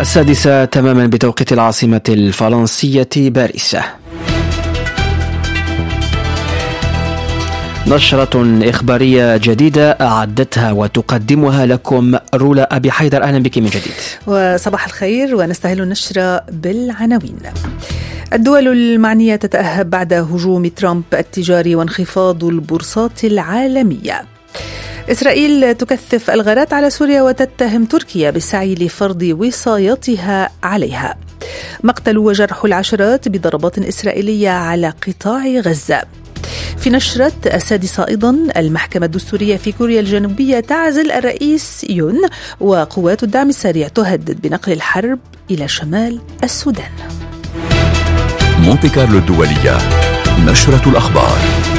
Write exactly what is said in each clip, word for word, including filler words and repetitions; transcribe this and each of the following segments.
السادسة تماما بتوقيت العاصمة الفرنسية باريس. نشرة إخبارية جديدة أعدتها وتقدمها لكم رولا أبي حيدر. أهلا بك من جديد وصباح الخير، ونستهل النشرة بالعناوين. الدول المعنية تتأهب بعد هجوم ترامب التجاري وانخفاض البورصات العالمية. إسرائيل تكثف الغارات على سوريا وتتهم تركيا بالسعي لفرض وصايتها عليها. مقتل وجرح العشرات بضربات إسرائيلية على قطاع غزة. في نشرة السادسة أيضا، المحكمة الدستورية في كوريا الجنوبية تعزل الرئيس يون، وقوات الدعم السريع تهدد بنقل الحرب إلى شمال السودان. مونتي كارلو الدولية، نشرة الأخبار.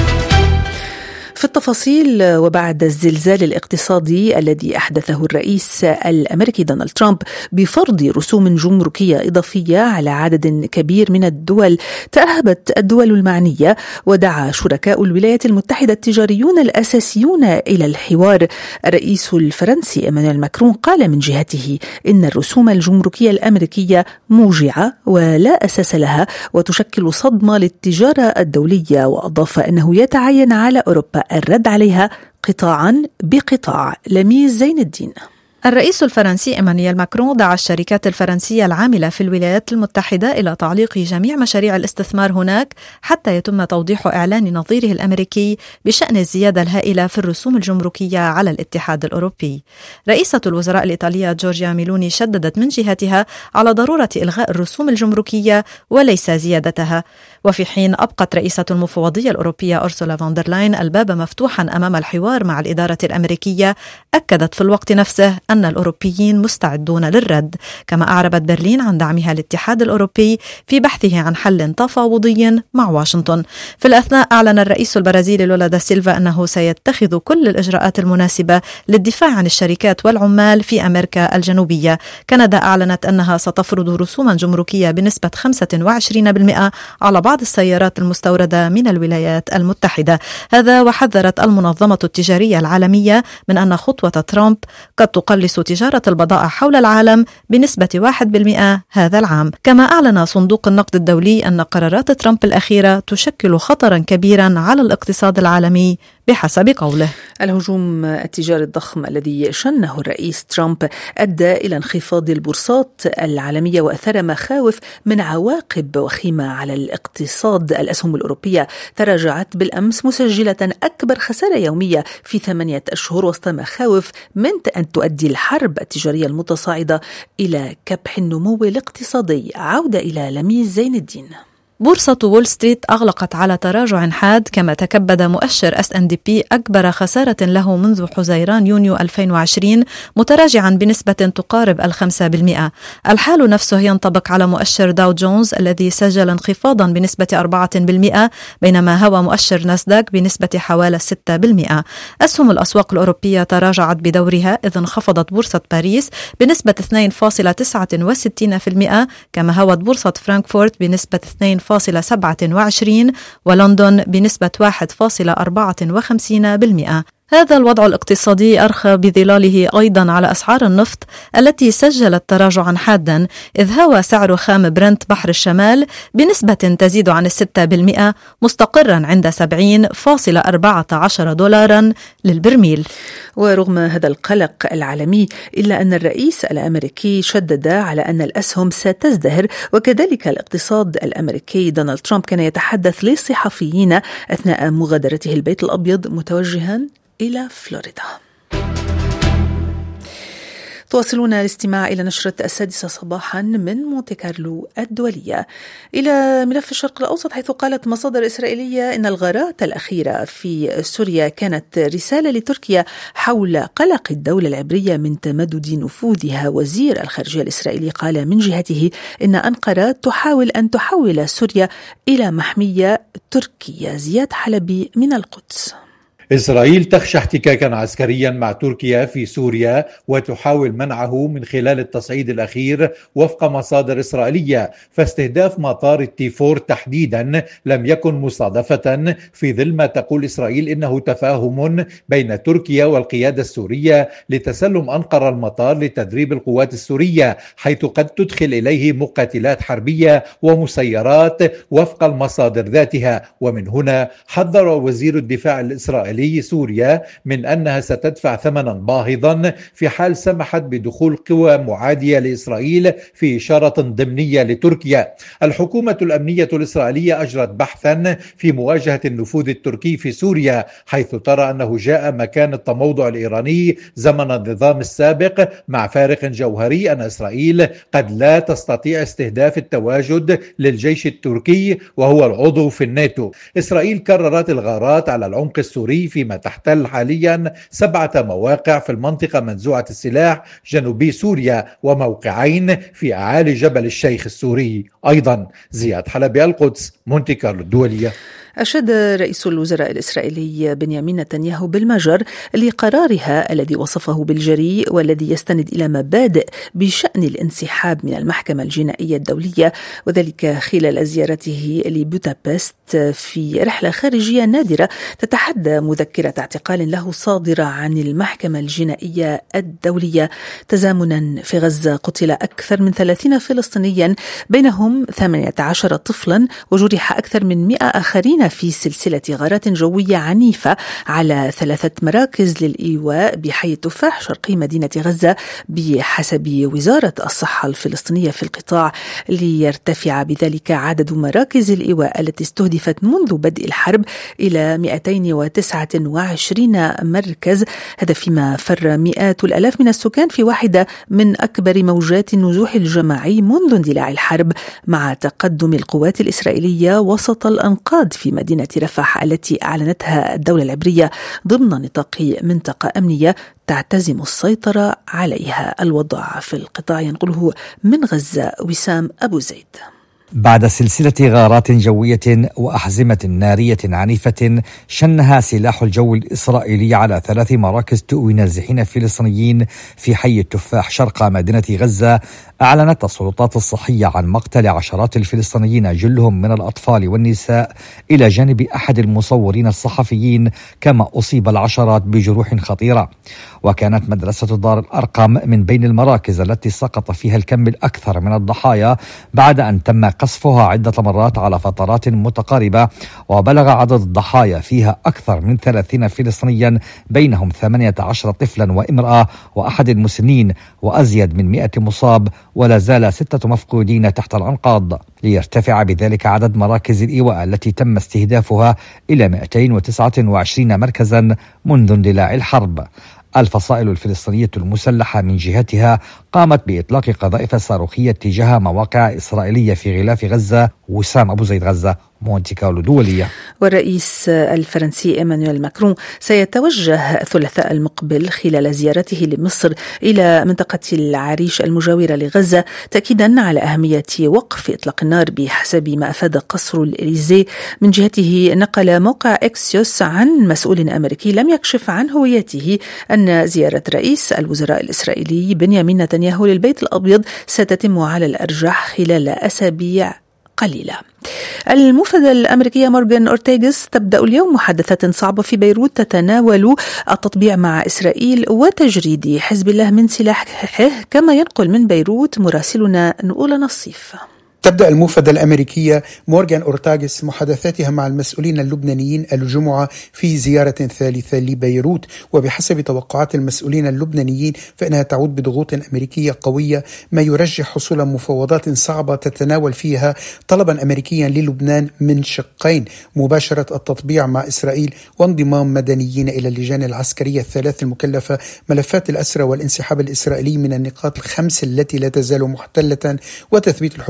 في التفاصيل، وبعد الزلزال الاقتصادي الذي أحدثه الرئيس الأمريكي دونالد ترامب بفرض رسوم جمركية إضافية على عدد كبير من الدول، تأهبت الدول المعنية ودعا شركاء الولايات المتحدة التجاريون الأساسيون إلى الحوار. الرئيس الفرنسي إيمانويل ماكرون قال من جهته إن الرسوم الجمركية الأمريكية موجعة ولا أساس لها وتشكل صدمة للتجارة الدولية، وأضاف أنه يتعين على أوروبا الرد عليها قطاعا بقطاع. لميس زين الدين. الرئيس الفرنسي إيمانويل ماكرون دعا الشركات الفرنسية العاملة في الولايات المتحدة إلى تعليق جميع مشاريع الاستثمار هناك حتى يتم توضيح إعلان نظيره الأمريكي بشأن الزيادة الهائلة في الرسوم الجمركية على الاتحاد الأوروبي. رئيسة الوزراء الإيطالية جورجيا ميلوني شددت من جهتها على ضرورة إلغاء الرسوم الجمركية وليس زيادتها. وفي حين أبقت رئيسة المفوضية الأوروبية أورسولا فون دير لاين الباب مفتوحا أمام الحوار مع الإدارة الأمريكية، أكدت في الوقت نفسه أن الأوروبيين مستعدون للرد. كما أعربت برلين عن دعمها الاتحاد الأوروبي في بحثه عن حل تفاوضي مع واشنطن. في الأثناء أعلن الرئيس البرازيلي لولا دا سيلفا أنه سيتخذ كل الإجراءات المناسبة للدفاع عن الشركات والعمال في أمريكا الجنوبية. كندا أعلنت أنها ستفرض رسوما جمركية بنسبة خمسة وعشرين بالمئة على بعض السيارات المستوردة من الولايات المتحدة. هذا وحذرت المنظمة التجارية العالمية من أن خطوة ترامب قد تقلص تجارة البضائع حول العالم بنسبة واحد بالمئة هذا العام. كما أعلن صندوق النقد الدولي أن قرارات ترامب الأخيرة تشكل خطرا كبيرا على الاقتصاد العالمي بحسب قوله. الهجوم التجاري الضخم الذي شنه الرئيس ترامب أدى إلى انخفاض البورصات العالمية وأثار مخاوف من عواقب وخيمة على الاقتصاد. الأسهم الأوروبية تراجعت بالأمس مسجلة أكبر خسارة يومية في ثمانية أشهر وسط مخاوف من أن تؤدي الحرب التجارية المتصاعدة إلى كبح النمو الاقتصادي. عودة إلى لميس زين الدين. بورصة وول ستريت أغلقت على تراجع حاد، كما تكبد مؤشر إس أند بي أكبر خسارة له منذ حزيران يونيو ألفين وعشرين، متراجعا بنسبة تقارب الخمسة بالمئة. الحال نفسه ينطبق على مؤشر داو جونز الذي سجل انخفاضا بنسبة أربعة بالمئة، بينما هوى مؤشر ناسداك بنسبة حوالي ستة بالمئة. أسهم الأسواق الأوروبية تراجعت بدورها، إذ انخفضت بورصة باريس بنسبة اثنين فاصلة تسعة وستين بالمئة، كما هوت بورصة فرانكفورت بنسبة اثنين فاصلة سبعة وعشرين ولندن بنسبة واحد فاصلة أربعة وخمسين بالمئة. هذا الوضع الاقتصادي أرخى بظلاله أيضا على أسعار النفط التي سجلت تراجعا حادا، إذ هوى سعر خام برنت بحر الشمال بنسبة تزيد عن الستة بالمئة، مستقرا عند سبعين فاصلة أربعة عشر دولارا للبرميل. ورغم هذا القلق العالمي، إلا أن الرئيس الأمريكي شدد على أن الأسهم ستزدهر، وكذلك الاقتصاد الأمريكي. دونالد ترامب كان يتحدث للصحفيين أثناء مغادرته البيت الأبيض متوجها إلى فلوريدا. تواصلون الاستماع إلى نشرة السادسة صباحا من مونتي كارلو الدولية. إلى ملف الشرق الأوسط، حيث قالت مصادر إسرائيلية إن الغارات الأخيرة في سوريا كانت رسالة لتركيا حول قلق الدولة العبرية من تمدد نفوذها. وزير الخارجية الإسرائيلي قال من جهته إن أنقرة تحاول أن تحول سوريا إلى محمية تركية. زياد حلبي من القدس. إسرائيل تخشى احتكاكا عسكريا مع تركيا في سوريا وتحاول منعه من خلال التصعيد الأخير وفق مصادر إسرائيلية، فاستهداف مطار التيفور تحديدا لم يكن مصادفة في ظل ما تقول إسرائيل إنه تفاهم بين تركيا والقيادة السورية لتسلم أنقرة المطار لتدريب القوات السورية، حيث قد تدخل إليه مقاتلات حربية ومسيرات وفق المصادر ذاتها. ومن هنا حذر وزير الدفاع الإسرائيلي سوريا من أنها ستدفع ثمنا باهظا في حال سمحت بدخول قوى معادية لإسرائيل في إشارة ضمنية لتركيا. الحكومة الأمنية الإسرائيلية أجرت بحثا في مواجهة النفوذ التركي في سوريا، حيث ترى أنه جاء مكان التموضع الإيراني زمن النظام السابق، مع فارق جوهري أن إسرائيل قد لا تستطيع استهداف التواجد للجيش التركي وهو العضو في الناتو. إسرائيل كررت الغارات على العمق السوري فيما تحتل حاليا سبعة مواقع في المنطقة منزوعة السلاح جنوبي سوريا وموقعين في أعالي جبل الشيخ السوري. أيضا زياد حلبي، القدس، مونتي كارلو الدولية. أشاد رئيس الوزراء الإسرائيلي بنيامين نتنياهو بالمجر لقرارها الذي وصفه بالجريء والذي يستند إلى مبادئ بشأن الانسحاب من المحكمة الجنائية الدولية، وذلك خلال زيارته لبودابست في رحلة خارجية نادرة تتحدى مذكرة اعتقال له صادرة عن المحكمة الجنائية الدولية. تزامنا في غزة قتل أكثر من ثلاثين فلسطينيا بينهم ثمانية عشر طفلا، وجرح أكثر من مئة آخرين في سلسلة غارات جوية عنيفة على ثلاثة مراكز للإيواء بحي التفاح شرقي مدينة غزة بحسب وزارة الصحة الفلسطينية في القطاع، ليرتفع بذلك عدد مراكز الإيواء التي استهدفت منذ بدء الحرب إلى مئتين وتسعة وعشرين مركز. هذا فيما فر مئات الآلاف من السكان في واحدة من أكبر موجات النزوح الجماعي منذ اندلاع الحرب، مع تقدم القوات الإسرائيلية وسط الأنقاض في مدينة رفح التي أعلنتها الدولة العبرية ضمن نطاق منطقة أمنية تعتزم السيطرة عليها. الوضع في القطاع ينقله من غزة وسام أبو زيد. بعد سلسلة غارات جوية وأحزمة نارية عنيفة شنها سلاح الجو الإسرائيلي على ثلاث مراكز تؤوي نازحين فلسطينيين في حي التفاح شرق مدينة غزة، أعلنت السلطات الصحية عن مقتل عشرات الفلسطينيين جلهم من الأطفال والنساء إلى جانب أحد المصورين الصحفيين، كما أصيب العشرات بجروح خطيرة. وكانت مدرسة دار الأرقم من بين المراكز التي سقط فيها الكم الأكثر من الضحايا بعد أن تم قصفها عدة مرات على فترات متقاربة، وبلغ عدد الضحايا فيها أكثر من ثلاثين فلسطينيا بينهم ثمانية عشر طفلا وامرأة وأحد المسنين، وأزيد من مئة مصاب، ولا زال ستة مفقودين تحت الأنقاض، ليرتفع بذلك عدد مراكز الإيواء التي تم استهدافها إلى مئتين وتسعة وعشرين مركزا منذ اندلاع الحرب. الفصائل الفلسطينية المسلحة من جهتها قامت بإطلاق قذائف صاروخية تجاه مواقع إسرائيلية في غلاف غزة. وسام أبو زيد، غزة، مونتي كارلو دولية. والرئيس الفرنسي إيمانويل ماكرون سيتوجه الثلاثاء المقبل خلال زيارته لمصر إلى منطقة العريش المجاورة لغزة، تأكيدا على أهمية وقف إطلاق النار بحسب ما أفاد قصر الإليزي. من جهته نقل موقع إكسيوس عن مسؤول أمريكي لم يكشف عن هويته أن زيارة رئيس الوزراء الإسرائيلي بنيامين نتنياهو للبيت الأبيض ستتم على الأرجح خلال أسابيع قليلة. المفادة الأمريكية مورغان أورتيغاس تبدأ اليوم محادثات صعبة في بيروت تتناول التطبيع مع إسرائيل وتجريد حزب الله من سلاحه، كما ينقل من بيروت مراسلنا نقول نصيف. تبدأ المفادة الأمريكية مورغان أورتيغاس محادثاتها مع المسؤولين اللبنانيين الجمعة في زيارة ثالثة لبيروت، وبحسب توقعات المسؤولين اللبنانيين فإنها تعود بضغوط أمريكية قوية، ما يرجح حصول مفاوضات صعبة تتناول فيها طلبا أمريكيا للبنان من شقين: مباشرة التطبيع مع إسرائيل وانضمام مدنيين إلى اللجان العسكرية الثلاث المكلفة ملفات الأسرى والانسحاب الإسرائيلي من النقاط الخمس التي لا تزال محتلة، وتثبيت الحدود البرية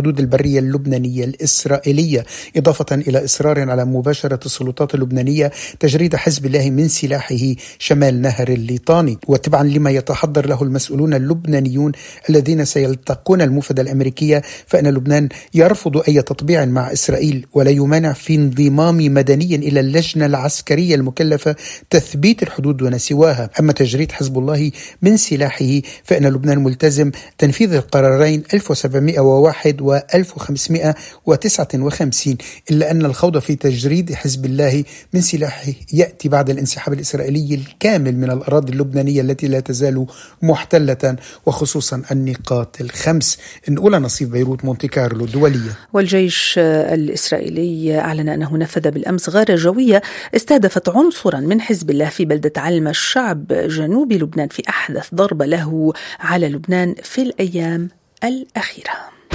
البحرية اللبنانية الإسرائيلية، إضافة إلى إصرار على مباشرة السلطات اللبنانية تجريد حزب الله من سلاحه شمال نهر الليطاني. وتبعا لما يتحضر له المسؤولون اللبنانيون الذين سيلتقون الموفد الأمريكية، فإن لبنان يرفض أي تطبيع مع إسرائيل ولا يمانع في انضمام مدنيا إلى اللجنة العسكرية المكلفة تثبيت الحدود ونسواها. أما تجريد حزب الله من سلاحه فإن لبنان ملتزم تنفيذ القرارين ألف وسبعمائة وواحد و ألف وخمسمائة وتسعة وخمسين، إلا أن الخوض في تجريد حزب الله من سلاحه يأتي بعد الانسحاب الإسرائيلي الكامل من الأراضي اللبنانية التي لا تزال محتلة، وخصوصا النقاط الخمس. نقول نصيف بيروت، مونتي كارلو الدولية. والجيش الإسرائيلي أعلن أنه نفذ بالأمس غارة جوية استهدفت عنصرا من حزب الله في بلدة علم الشعب جنوب لبنان في أحدث ضربة له على لبنان في الأيام الأخيرة.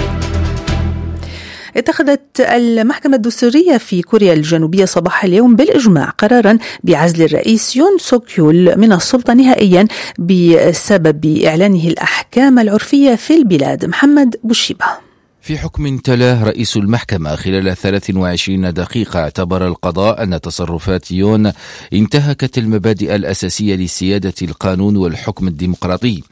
اتخذت المحكمة الدستورية في كوريا الجنوبية صباح اليوم بالإجماع قرارا بعزل الرئيس يون سوك يول من السلطة نهائيا بسبب إعلانه الأحكام العرفية في البلاد. محمد بوشيبة. في حكم تلاه رئيس المحكمة خلال ثلاث وعشرين دقيقة، اعتبر القضاء أن تصرفات يون انتهكت المبادئ الأساسية لسيادة القانون والحكم الديمقراطي.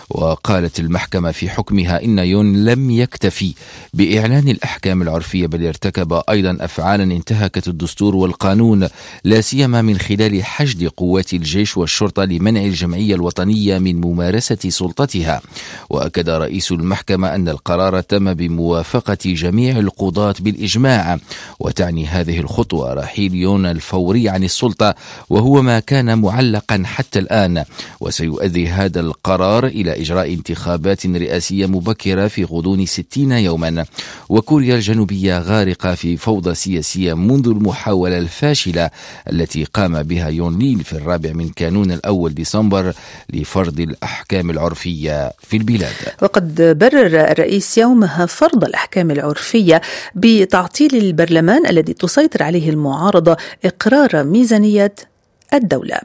وقالت المحكمة في حكمها إن يون لم يكتفي بإعلان الأحكام العرفية، بل ارتكب أيضا أفعالا انتهكت الدستور والقانون، لا سيما من خلال حشد قوات الجيش والشرطة لمنع الجمعية الوطنية من ممارسة سلطتها. وأكد رئيس المحكمة أن القرار تم بموافقة موافقة جميع القضاة بالإجماع، وتعني هذه الخطوة رحيل يون الفوري عن السلطة، وهو ما كان معلقا حتى الآن. وسيؤدي هذا القرار إلى إجراء انتخابات رئاسية مبكرة في غضون ستين يوما. وكوريا الجنوبية غارقة في فوضى سياسية منذ المحاولة الفاشلة التي قام بها يون ليل في الرابع من كانون الأول ديسمبر لفرض الأحكام العرفية في البلاد. وقد برر الرئيس يومها فرض الأحكام العرفية بتعطيل البرلمان الذي تسيطر عليه المعارضة إقرار ميزانية الدولة.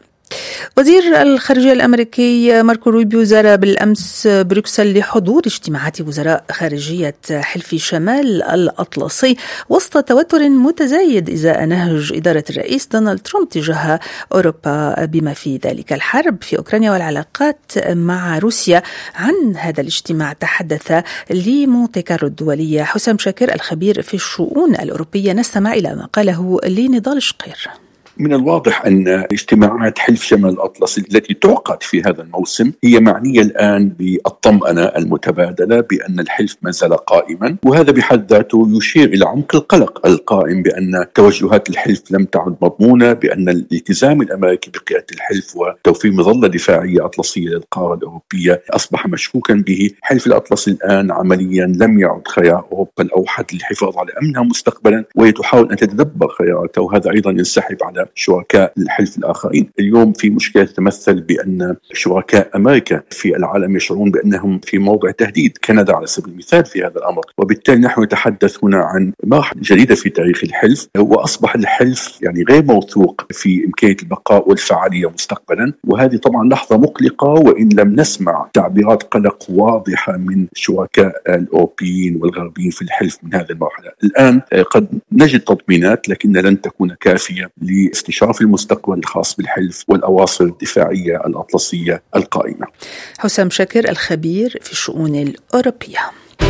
وزير الخارجية الأمريكي ماركو روبيو زار بالأمس بروكسل لحضور اجتماعات وزراء خارجية حلف شمال الأطلسي وسط توتر متزايد إزاء نهج إدارة الرئيس دونالد ترامب تجاه أوروبا بما في ذلك الحرب في أوكرانيا والعلاقات مع روسيا. عن هذا الاجتماع تحدث لمونتي كارلو الدولية حسام شاكر الخبير في الشؤون الأوروبية. نستمع إلى ما قاله لنضال شقير. من الواضح أن اجتماعات حلف شمال الأطلسي التي تعقد في هذا الموسم هي معنية الآن بالطمأنة المتبادلة بأن الحلف ما زال قائما، وهذا بحد ذاته يشير إلى عمق القلق القائم بأن توجهات الحلف لم تعد مضمونة، بأن الالتزام الأمريكي بقيادة الحلف وتوفير مظلة دفاعية أطلسية للقارة الأوروبية أصبح مشكوكا به. حلف الأطلسي الآن عمليا لم يعد خيار أوروبا الأوحد للحفاظ على أمنها مستقبلا، وهي تحاول أن تتدبر خياراته، وهذا أيضا ينسحب على شركاء الحلف الآخرين. اليوم في مشكلة تتمثل بأن شركاء أمريكا في العالم يشعرون بأنهم في موضع تهديد، كندا على سبيل المثال في هذا الأمر، وبالتالي نحن نتحدث هنا عن مرحلة جديدة في تاريخ الحلف، وأصبح الحلف يعني غير موثوق في إمكانية البقاء والفعالية مستقبلا، وهذه طبعا لحظة مقلقة، وإن لم نسمع تعبيرات قلق واضحة من شركاء الأوروبيين والغربيين في الحلف من هذه المرحلة. الآن قد نجد تطمينات لكن لن تكون كافية لاستشراف المستقبل الخاص بالحلف والأواصر الدفاعية الأطلسية القائمة. حسام شاكر الخبير في الشؤون الأوروبية.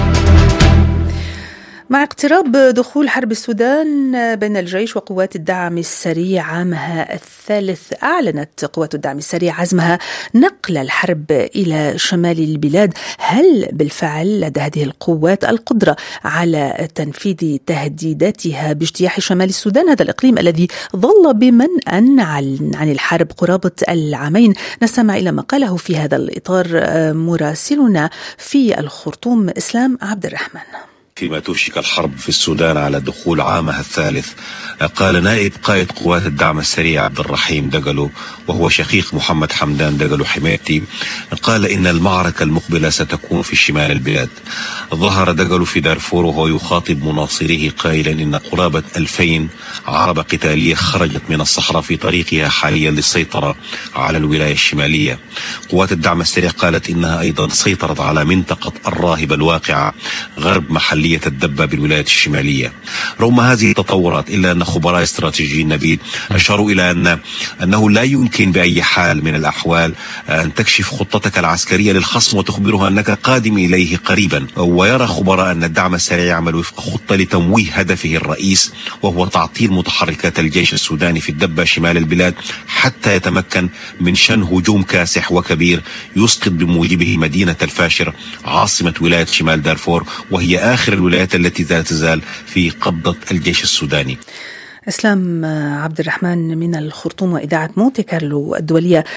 مع اقتراب دخول حرب السودان بين الجيش وقوات الدعم السريع عامها الثالث، أعلنت قوات الدعم السريع عزمها نقل الحرب إلى شمال البلاد. هل بالفعل لدى هذه القوات القدرة على تنفيذ تهديداتها باجتياح شمال السودان، هذا الإقليم الذي ظل بمنأى عن الحرب قرابة العامين؟ نستمع إلى ما قاله في هذا الإطار مراسلنا في الخرطوم إسلام عبد الرحمن. فيما توشك الحرب في السودان على دخول عامها الثالث، قال نائب قائد قوات الدعم السريع عبد الرحيم دقلو وهو شقيق محمد حمدان دقلو حميتي، قال إن المعركة المقبلة ستكون في شمال البلاد. ظهر دقلو في دارفور وهو يخاطب مناصريه قائلا إن قرابة ألفين عربة قتالية خرجت من الصحراء في طريقها حاليا للسيطرة على الولاية الشمالية. قوات الدعم السريع قالت إنها أيضا سيطرت على منطقة الراهبة الواقعة غرب محلية الدبة بالولايات الشمالية. رغم هذه التطورات إلا أن خبراء استراتيجيين نبيل أشاروا إلى أن أنه لا يمكن بأي حال من الأحوال أن تكشف خطتك العسكرية للخصم وتخبره أنك قادم إليه قريبا. ويرى خبراء أن الدعم السريع يعمل وفق خطة لتمويه هدفه الرئيس، وهو تعطيل متحركات الجيش السوداني في الدبة شمال البلاد حتى يتمكن من شن هجوم كاسح وكبير يسقط بموجبه مدينة الفاشر عاصمة ولاية شمال دارفور، وهي آخر الولايات التي لا تزال في قبضة الجيش السوداني. إسلام عبد الرحمن من الخرطوم وإذاعة مونتي كارلو الدولية.